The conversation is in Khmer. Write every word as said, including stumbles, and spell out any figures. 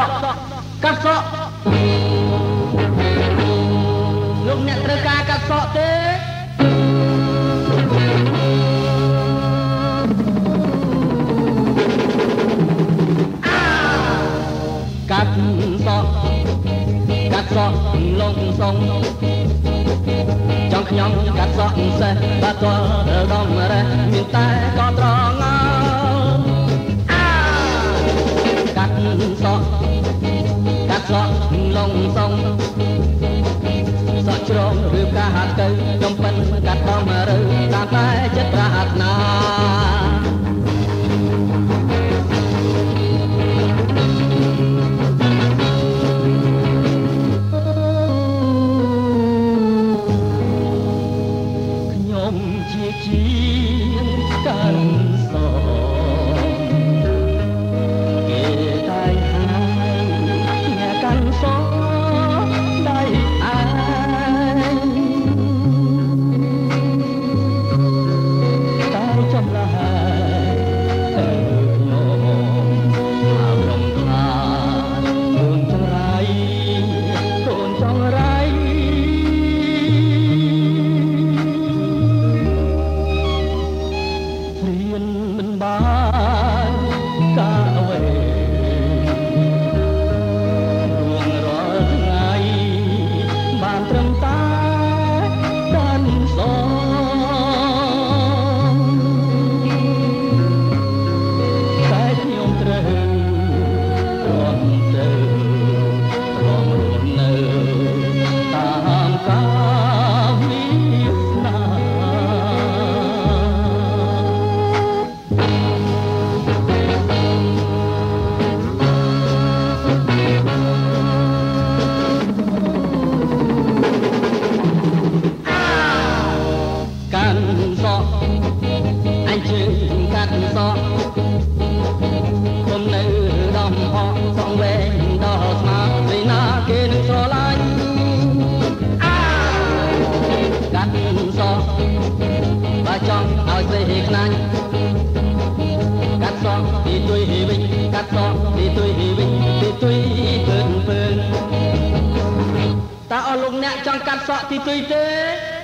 ក់កាត់សក់លោកអ្នកត្រូវការកាត់សក់ទេកាត់សក់កាត់សក់លងសងចង់ខ្ញុំកាត់សក់សេះបាត់ទាល់ដំរេះមានតែក៏ត្រង់កាត់សក់កាត់សក់លងសងសក់ជ្រងឬកាហាត់ទៅខ្ញុំប៉ិនកាត់ដំរើតាមតែចិត្តប្រាថ្នាជាជាងកាន់សគេតែហើយអ្នកកាន់សដៃឯងតែចម្លើយទៅខ្ញុំអារម្មណ៍ខ្លាចកូនចង្រៃកូនចង្រៃបានកាអ្វីរួងរាល់ថ្ងៃបានត្រឹមតែបានសងតែខ្ញុំត្រូវរំទៅរំរស់នៅតាមកាលវាសនាសក់អញជើងកាត់សក់គុំនៅដំហក់សងវែងដល់ស្មាពីណាគេនឹងស្រឡាញ់កាត់សក់បើចង់ឲ្យស្រីខ្លាញ់កាត់សក់ទីទុយវិញកាត់សក់ទីទុយវិញទីទុយពើពើតើអស់លោកអ្នកចង់កាត់សក់ទីទុយទេ